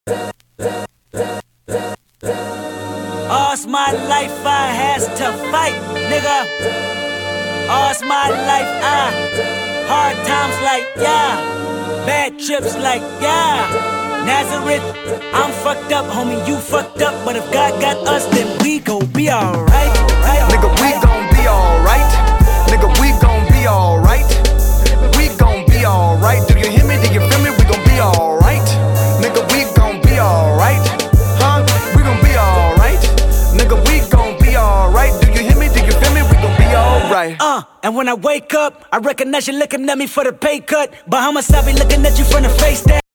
All's my life I has to fight, nigga. All's my life hard times like yeah, bad trips like yeah. Nazareth, I'm fucked up, homie, you fucked up. But if God got us, then we gon' be alright. Nigga, we gon' be alright. Nigga, we gon' be alright. We gon' be alright. Do you hear me? Do you feel me? We gon' be alright. Nigga, we gon' be alright. Huh? We gon' be alright. Nigga, we gon' be alright. Do you hear me? Do you feel me? We gon' be alright. And when I wake up, I recognize you looking at me for the pay cut. Bahamas, I be looking at you from the face down.